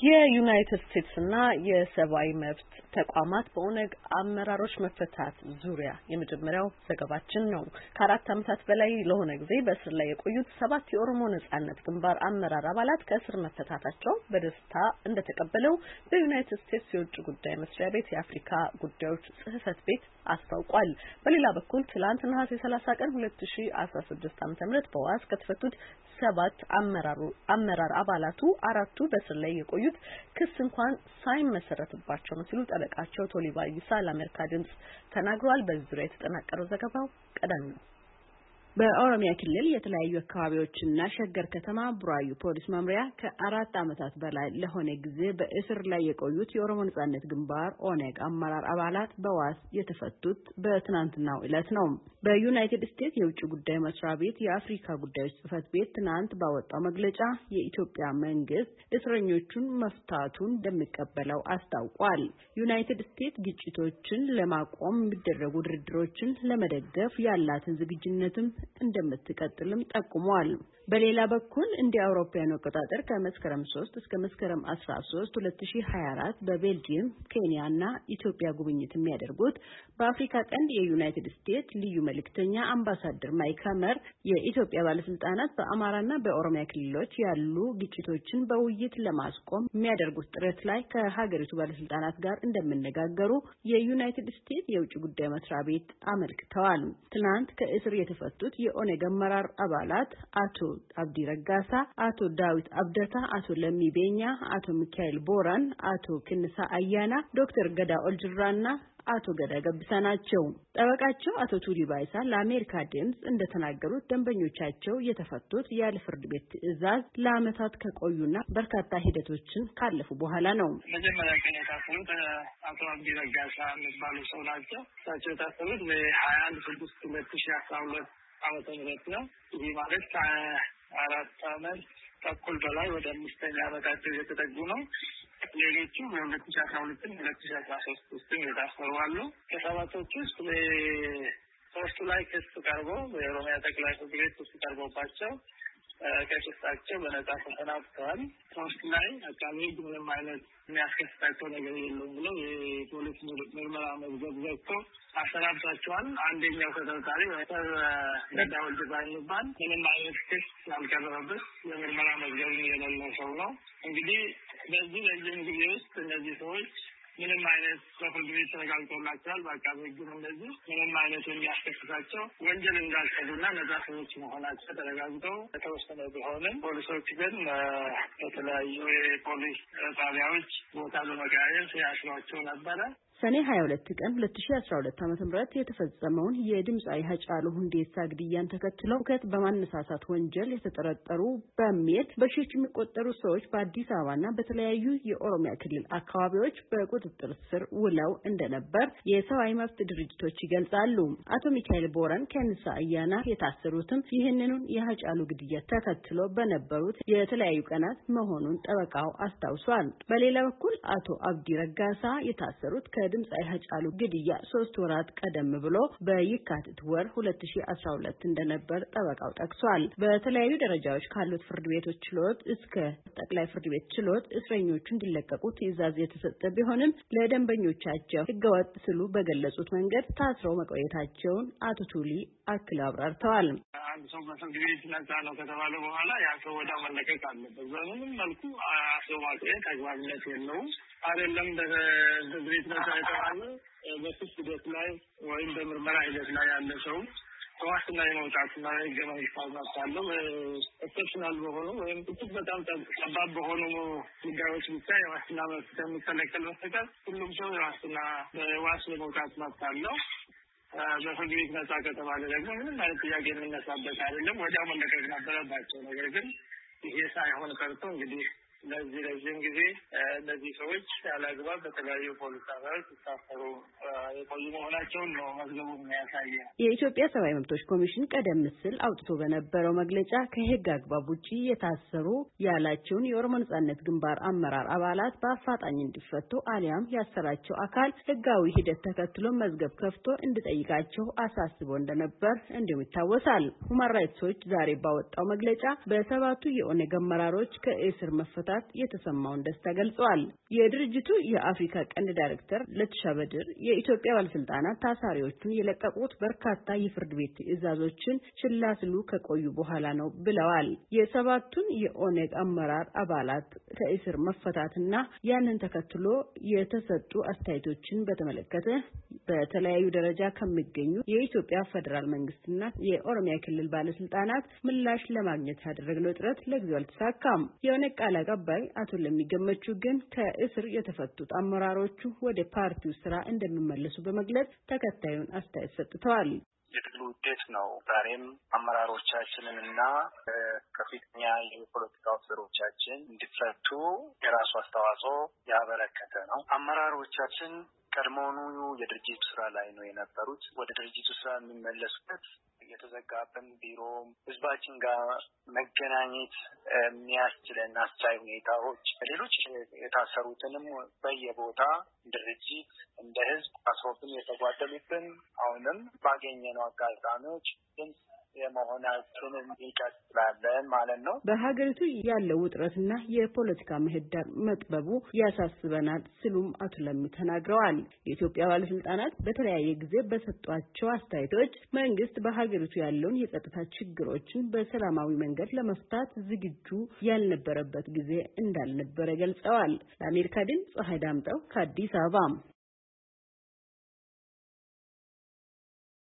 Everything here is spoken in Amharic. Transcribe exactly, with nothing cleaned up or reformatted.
የዩናይትድ ስቴትስ እና የሰብአዊ መብት ተቋማት በኦነግ አመራሮች መፈታት ዙሪያ የመጀመሪያው ዘገባችን ነው። ከአራት ዓመታት በላይ ለሆነ ጊዜ በእስር ላይ የቆዩት ሰባት የኦሮሞ ነጻነት ግንባር አመራር አባላት ከእስር መፈታታቸው በደስታ እንደተቀበለው በዩናይትድ ስቴትስ የውጭ ጉዳይ መስሪያ ቤት የአፍሪካ ጉዳዮች ጽሕፈት ቤት አስታውቋል። በሌላ በኩል ትላንት ነሐሴ ሰላሳ ቀን ሁለት ሺህ አስራ ስድስት ዓ.ም በዋስ ከተፈቱት ሰባት አመራሩ አመራር አባላቱ አራቱ በእስር ላይ የቆዩት ክስ እንኳን ሳይመሰረትባቸው ነው ሲሉ ጠበቃቸው ቶሊባ ይሳ ለአሜሪካ ድምጽ ተናግረዋል። በዚህ ዙሪያ የተጠናቀረው ዘገባው ቀዳሚ ነው። በኦሮሚያ ክልል የተለያዩ አካባቢዎችና ሸገር ከተማ ቡራዩ ፖሊስ መምሪያ ከአራት ዓመታት በላይ ለሆነ ጊዜ በእስር ላይ የቆዩት የኦሮሞ ነጻነት ግንባር ኦነግ አመራር አባላት በዋስ የተፈቱት በትናንትናው ዕለት ነው። በዩናይትድ ስቴትስ የውጭ ጉዳይ መስሪያ ቤት የአፍሪካ ጉዳዮች ጽሕፈት ቤት ትናንት ባወጣው መግለጫ የኢትዮጵያ መንግስት እስረኞቹን መፍታቱን እንደሚቀበለው አስታውቋል። ዩናይትድ ስቴትስ ግጭቶችን ለማቆም የሚደረጉ ድርድሮችን ለመደገፍ ያላትን ዝግጁነትም እንደምትቀጥልም ጠቁሟል። በሌላ በኩል እንደ አውሮፓውያን አቆጣጠር ከመስከረም ሶስት እስከ መስከረም አስራ ሶስት ሁለት ሺህ ሀያ አራት በቤልጂየም፣ ኬንያና ኢትዮጵያ ጉብኝት የሚያደርጉት በአፍሪካ ቀንድ የዩናይትድ ስቴትስ ልዩ መልእክተኛ አምባሳደር ማይክ ሀመር የኢትዮጵያ ባለስልጣናት በአማራና በኦሮሚያ ክልሎች ያሉ ግጭቶችን በውይይት ለማስቆም የሚያደርጉት ጥረት ላይ ከሀገሪቱ ባለስልጣናት ጋር እንደሚነጋገሩ የዩናይትድ ስቴትስ የውጭ ጉዳይ መስሪያ ቤት አመልክተዋል። ትናንት ከእስር የተፈቱት የኦነግ አመራር አባላት አቶ አብዲ ረጋሳ፣ አቶ ዳዊት አብደታ፣ አቶ ለሚ ቤኛ፣ አቶ ሚካኤል ቦራን፣ አቶ ክንሳ አያና፣ ዶክተር ገዳ ኦልጅራና አቶ ገዳ ገብሳ ናቸው። ጠበቃቸው አቶ ቱሊ ባይሳ ለአሜሪካ ድምጽ እንደተናገሩት ደንበኞቻቸው የተፈቱት ያለ ፍርድ ቤት ትዕዛዝ ለዓመታት ከቆዩና በርካታ ሂደቶችን ካለፉ በኋላ ነው። መጀመሪያ ቀን የታሰሩት አቶ አብዲ ረጋሳ የሚባሉ ሰው ናቸው። እሳቸው የታሰሩት በሀያ አንድ ስድስት ሁለት ሺህ አስራ ሁለት ዓመተ ምህረት ነው። ይህ ማለት ከአራት ዓመት ተኩል በላይ ወደ አምስተኛ ዓመታቸው የተጠጉ ነው። ሌሎቹ በሁለት ሺህ አስራ ሁለት ሁለት ሺህ አስራ ሶስት ውስጥ የታሰሩ አሉ። ከሰባቶቹ ውስጥ ሶስቱ ላይ ክስ ቀርቦ በኦሮሚያ ጠቅላይ ፍርድ ቤት ክስ ቀርቦባቸው ከክሳቸው በነጻ ተሰናብተዋል። ሶስት ላይ አቃቤ ሕግ ምንም አይነት የሚያስከስታቸው ነገር የለም ብሎ የፖሊስ ምርመራ መዝገብ ዘግቶ አሰናብቷቸዋል። አንደኛው ተጠርጣሪ ዶክተር ገዳ ኦልጅራ የሚባል ምንም አይነት ክስ ያልቀረበበት የምርመራ መዝገብ የሌለው ሰው ነው። እንግዲህ በዚህ ረጅም ጊዜ ውስጥ እነዚህ ሰዎች ምንም አይነት በፍርድ ቤት ተረጋግጦላቸዋል። በአቃቤ ሕግም እንደዚህ ምንም አይነት የሚያስከስታቸው ወንጀል እንዳልሰሩና ነጻ ሰዎች መሆናቸው ተረጋግጠው የተወሰነ ቢሆንም ፖሊሶች ግን በተለያዩ የፖሊስ ጣቢያዎች ቦታ በመቀያየር ሲያስሯቸው ነበረ። ሰኔ ሀያ ሁለት ቀን ሁለት ሺህ አስራ ሁለት ዓመተ ምህረት የተፈጸመውን የድምጻዊ ሀጫሉ ሁንዴሳ ግድያን ተከትሎ ሁከት በማነሳሳት ወንጀል የተጠረጠሩ በሚል በሺዎች የሚቆጠሩ ሰዎች በአዲስ አበባና በተለያዩ የኦሮሚያ ክልል አካባቢዎች በቁጥጥር ስር ውለው እንደነበር የሰብአዊ መብት ድርጅቶች ይገልጻሉ። አቶ ሚካኤል ቦራን ከንሳ አያና የታሰሩትም ይህንኑን የሀጫሉ ግድያ ተከትሎ በነበሩት የተለያዩ ቀናት መሆኑን ጠበቃው አስታውሷል። በሌላ በኩል አቶ አብዲ ረጋሳ የታሰሩት ከ ድምጻዊ ሀጫሉ ግድያ ሶስት ወራት ቀደም ብሎ በየካቲት ወር ሁለት ሺህ አስራ ሁለት እንደነበር ጠበቃው ጠቅሷል። በተለያዩ ደረጃዎች ካሉት ፍርድ ቤቶች ችሎት እስከ ጠቅላይ ፍርድ ቤት ችሎት እስረኞቹ እንዲለቀቁ ትዕዛዝ የተሰጠ ቢሆንም ለደንበኞቻቸው ሕገወጥ ሲሉ በገለጹት መንገድ ታስረው መቆየታቸውን አቶ ቱሊ አክለው አብራርተዋል። አንድ ሰው በፍርድ ቤት ነጻ ነው ከተባለ በኋላ ያ ሰው ወዲያው መለቀቅ አለበት። በምንም መልኩ ሰው ማቆየት አግባብነት የለውም። አይደለም በፍርድ ቤት ነጻ የተባለ በክስ ሂደት ላይ ወይም በምርመራ ሂደት ላይ ያለ ሰው ከዋስትና የመውጣትና ሕገ መንግስታዊ መብት አለው። ኤክሰፕሽናል በሆኑ ወይም እጅግ በጣም ጠባብ በሆኑ ጉዳዮች ብቻ የዋስትና መብት ከሚከለከል በስተቀር ሁሉም ሰው የዋስትና በዋስ የመውጣት መብት አለው። በፍርድ ቤት ነጻ ከተባለ ደግሞ ምንም አይነት ጥያቄ የሚነሳበት አይደለም፣ ወዲያው መለቀቅ ነበረባቸው። ነገር ግን ይሄ ሳይሆን ቀርቶ እንግዲህ ለዚህ ረዥም ጊዜ እነዚህ ሰዎች ያለአግባብ በተለያዩ ፖሊስ ጣቢያዎች ሲታሰሩ የቆዩ መሆናቸውን ነው መዝገቡ የሚያሳየው። የኢትዮጵያ ሰብአዊ መብቶች ኮሚሽን ቀደም ሲል አውጥቶ በነበረው መግለጫ ከሕግ አግባብ ውጪ የታሰሩ ያላቸውን የኦሮሞ ነጻነት ግንባር አመራር አባላት በአፋጣኝ እንዲፈቱ አሊያም ያሰራቸው አካል ሕጋዊ ሂደት ተከትሎ መዝገብ ከፍቶ እንዲጠይቃቸው አሳስቦ እንደነበር እንዲሁም ይታወሳል። ሁማን ራይትስ ዎች ዛሬ ባወጣው መግለጫ በሰባቱ የኦነግ አመራሮች ከእስር መፈታ በመፍታት የተሰማውን ደስታ ገልጸዋል። የድርጅቱ የአፍሪካ ቀንድ ዳይሬክተር ለትሻ በድር የኢትዮጵያ ባለስልጣናት ታሳሪዎቹን የለቀቁት በርካታ የፍርድ ቤት ትዕዛዞችን ችላ ሲሉ ከቆዩ በኋላ ነው ብለዋል። የሰባቱን የኦነግ አመራር አባላት ከእስር መፈታትና ያንን ተከትሎ የተሰጡ አስተያየቶችን በተመለከተ በተለያዩ ደረጃ ከሚገኙ የኢትዮጵያ ፌደራል መንግስትና የኦሮሚያ ክልል ባለስልጣናት ምላሽ ለማግኘት ያደረግነው ጥረት ለጊዜው አልተሳካም። የኦነግ ቃል አቀባይ አቶ ለሚገመቹ ግን ከእስር የተፈቱት አመራሮቹ ወደ ፓርቲው ስራ እንደሚመለሱ በመግለጽ ተከታዩን አስተያየት ሰጥተዋል። የትግሉ ውጤት ነው። ዛሬም አመራሮቻችንን እና ከፍተኛ የፖለቲካ ኦፊሰሮቻችን እንዲፈቱ የራሱ አስተዋጽኦ ያበረከተ ነው። አመራሮቻችን ቀድሞውኑ የድርጅቱ ስራ ላይ ነው የነበሩት። ወደ ድርጅቱ ስራ የሚመለሱበት የተዘጋብን ቢሮ ህዝባችን ጋር መገናኘት የሚያስችለን አስቻይ ሁኔታዎች፣ ሌሎች የታሰሩትንም በየቦታ ድርጅት እንደ ህዝብ አስሮብን የተጓደሉትን አሁንም ባገኘነው አጋጣሚዎች ድምፅ የመሆናችንን ይቀጥላለን ማለት ነው። በሀገሪቱ ያለው ውጥረትና የፖለቲካ ምህዳር መጥበቡ ያሳስበናል ሲሉም አቶ ለሚ ተናግረዋል። የኢትዮጵያ ባለስልጣናት በተለያየ ጊዜ በሰጧቸው አስተያየቶች መንግስት በሀገሪቱ ያለውን የጸጥታ ችግሮችን በሰላማዊ መንገድ ለመፍታት ዝግጁ ያልነበረበት ጊዜ እንዳልነበረ ገልጸዋል። ለአሜሪካ ድምፅ ፀሐይ ዳምጠው ከአዲስ አበባ